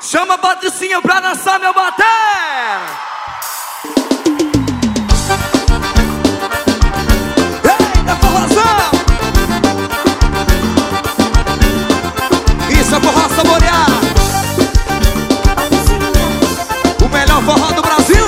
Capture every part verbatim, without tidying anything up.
Chama a Patricinha pra dançar, meu bater. Eita, forrozão. Isso é forró saborear. O melhor forró do Brasil.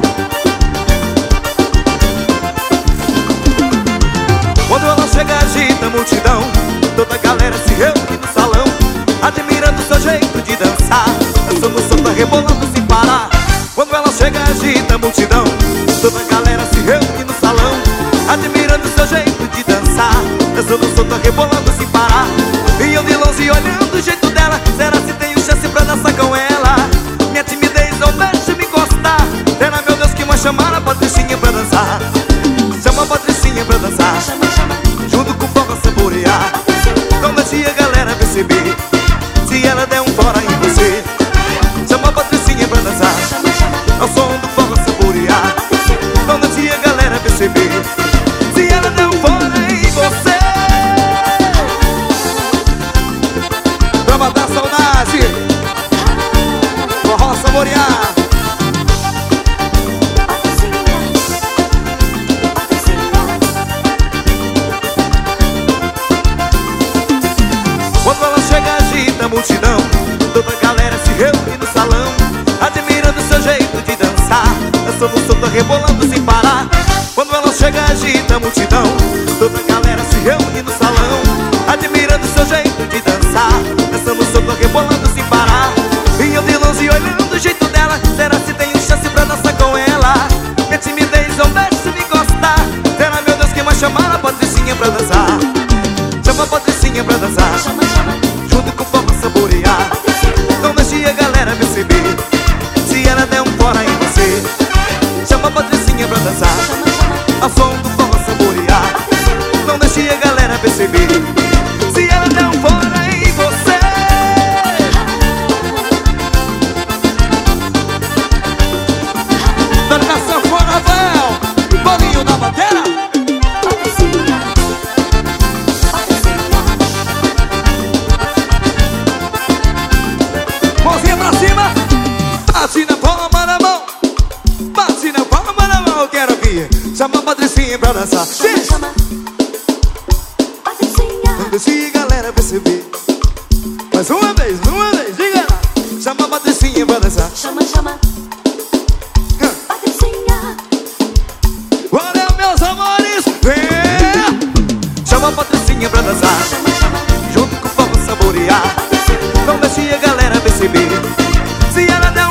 Quando ela chega, agita a multidão. Toda a galera se reúne no salão, admirando seu jeito de dançar, dançando solta, rebolando sem parar. Quando ela chega, agita a multidão. Toda a galera se reúne no salão, admirando seu jeito de dançar, dançando solta, rebolando sem parar. E eu de longe olhando o jeito dela, será se tenho chance pra dançar com ela? Minha timidez não deixa me encostar. Será, meu Deus, que vai chamar a Patricinha pra dançar? Chama a Patricinha pra dançar, junto com o forró saborear. Não deixe a galera perceber se ela der um fora em você. Chama a Patricinha pra dançar, ao som do forró saborear. Não deixe a galera perceber se ela der um fora em você. Pra matar a saudade, forró saborear. Quando ela chega, agita a multidão. Toda a galera se reúne no salão, admirando seu jeito de dançar, dançando solta, rebolando sem parar. Quando ela chega, agita a multidão. Toda a galera se reúne no salão, admirando seu jeito de dançar, dançando solta, rebolando sem parar. E eu de longe olhando o jeito dela, será se tenho chance pra dançar com ela? Minha timidez não deixa me encostar. Será, meu Deus, quem vai chamar a Patricinha pra dançar? Chama a Patricinha pra dançar, junto com o forró saborear. Não deixe a galera perceber se ela der um fora em você. Chama a Patricinha pra dançar, ao som do forró saborear. Não deixe a galera perceber se ela der um fora em você. Dá na sanfona, Rafael, bolinho na bateria. Mãozinha pra cima, bate na palma da mão, bate na palma da mão, eu quero ouvir. Chama a Patricinha pra dançar. Chama, chama, Patricinha. Não deixe a galera perceber. Mais uma vez, uma vez, diga lá. Chama a Patricinha pra dançar. Chama, chama, Patricinha. Olha, meus amores, vem. Chama a Patricinha pra dançar, Chama, chama, junto com o forró saborear. Não deixe a galera perceber se ela der